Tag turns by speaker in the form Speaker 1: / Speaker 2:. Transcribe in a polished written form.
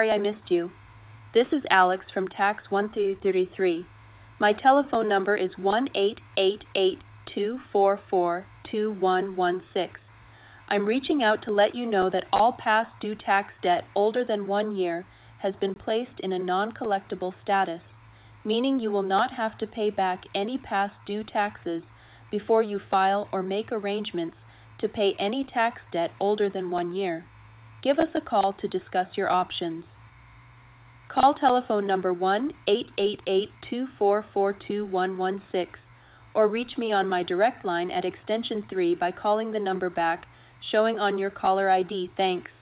Speaker 1: sorry I missed you. This is Alex from Tax 1333. My telephone number is 1-888-244-2116. I'm reaching out to let you know that all past due tax debt older than 1 year has been placed in a non-collectible status, meaning you will not have to pay back any past due taxes before you file or make arrangements to pay any tax debt older than 1 year. Give us a call to discuss your options. Call telephone number 1-888-244-2116 or reach me on my direct line at extension 3 by calling the number back showing on your caller ID. Thanks.